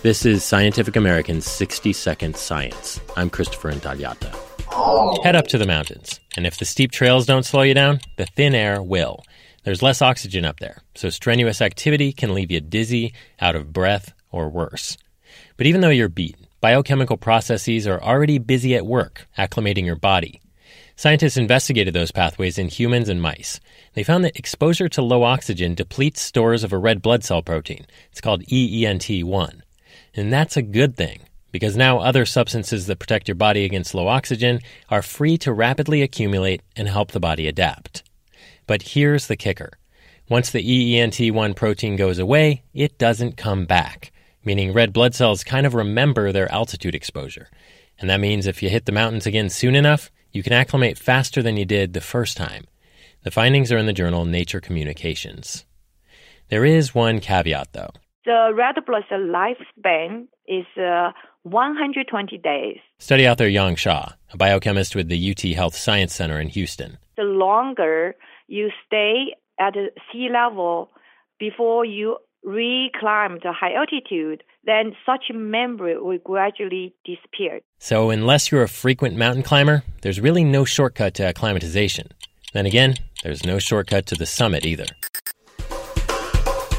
This is Scientific American's 60-Second Science. I'm Christopher Intagliata. Head up to the mountains, and if the steep trails don't slow you down, the thin air will. There's less oxygen up there, so strenuous activity can leave you dizzy, out of breath, or worse. But even though you're beat, biochemical processes are already busy at work, acclimating your body. Scientists investigated those pathways in humans and mice. They found that exposure to low oxygen depletes stores of a red blood cell protein. It's called EENT1. And that's a good thing, because now other substances that protect your body against low oxygen are free to rapidly accumulate and help the body adapt. But here's the kicker. Once the EENT1 protein goes away, it doesn't come back, meaning red blood cells kind of remember their altitude exposure. And that means if you hit the mountains again soon enough, you can acclimate faster than you did the first time. The findings are in the journal Nature Communications. There is one caveat, though. The red blood cell lifespan is 120 days. Study author Yang Shah, a biochemist with the UT Health Science Center in Houston. The longer you stay at sea level before you reclimb the high altitude, then such memory will gradually disappear. So unless you're a frequent mountain climber, there's really no shortcut to acclimatization. Then again, there's no shortcut to the summit either.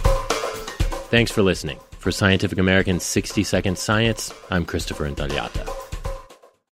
Thanks for listening. For Scientific American's 60-Second Science, I'm Christopher Intagliata.